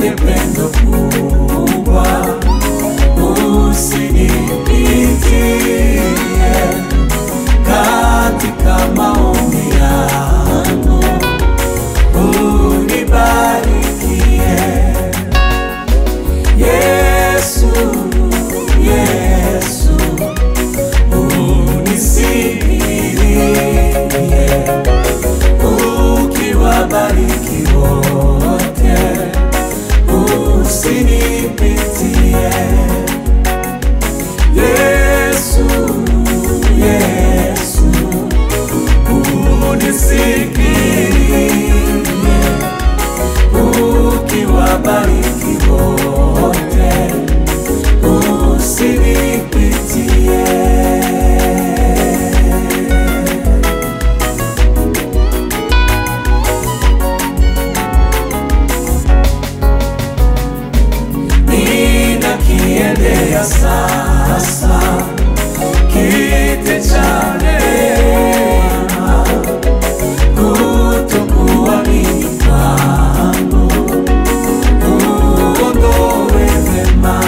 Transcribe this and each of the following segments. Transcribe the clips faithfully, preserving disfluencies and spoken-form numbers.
mwenye pendo kubwa, usinipitie katika maombi yangu, unibarikie. Yesu, Yesu, unisikie, ukiwabariki wote, usinipitie. Yesu, Yesu, unisikie, ukiwabariki wote, usinipitie. Ninakiendea sasa kiti cha rehema, kutokuamini kwangu uondoe vema.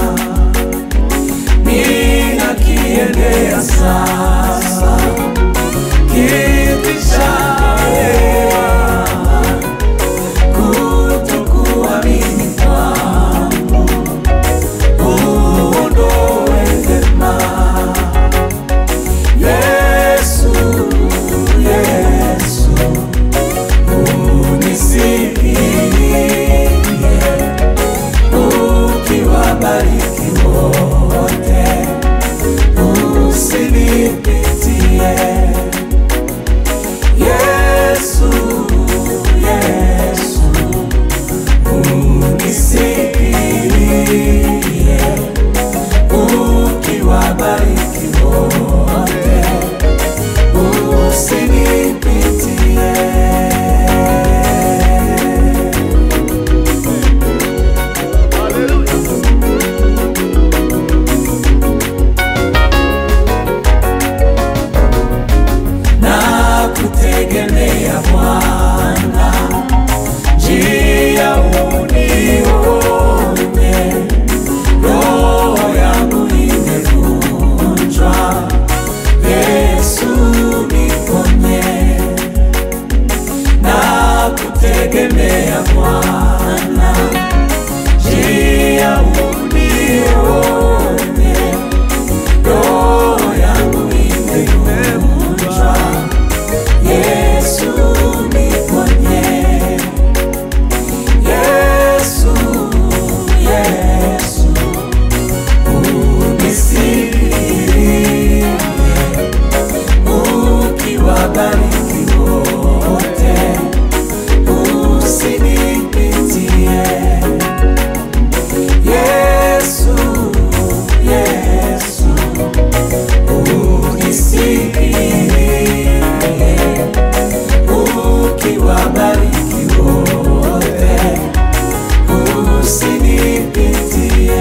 Ninakiendea sasa kiti cha rehema, kutokuamini kwangu uondoe vema. Yesu, Yesu, unisikie, ukiwabariki wote, usinipitie. Yesu, Yesu, unisikie, ukiwabariki wote, usinipitie. Nakutegemea Bwana, njia unione, roho yangu imevunjwa, Yesu niponye. Nakutegemea Bwana, njia unione, roho yangu imevunjwa, Yesu niponye. Yesu, Yesu, unisikie, ukiwabariki wote, usinipitie. Yesu, Yesu, unisikie, ukiwabariki wote, usinipitie.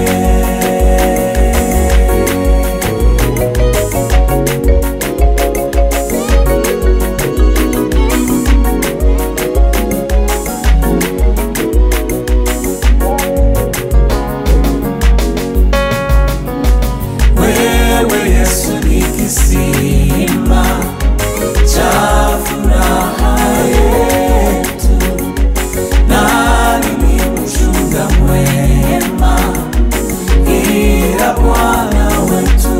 Wewe Yesu ni kisima cha furaha yetu, nani ni mchunga mwema ila Bwana wetu.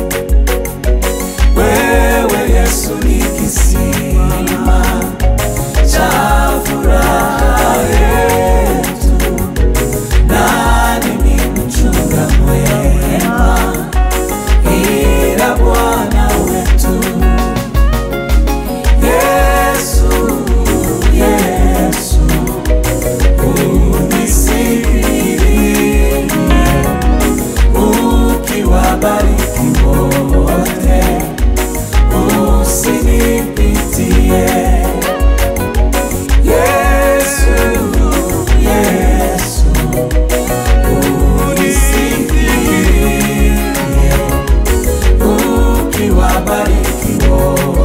Wewe Yesu ni kisima cha furaha yetu, nani ni mchunga mwema ila Bwana wetu. Yesu, Yesu, unisikie, ukiwabariki wote, usinipitie. Yesu, Yesu, unisikie, ukiwabariki wote,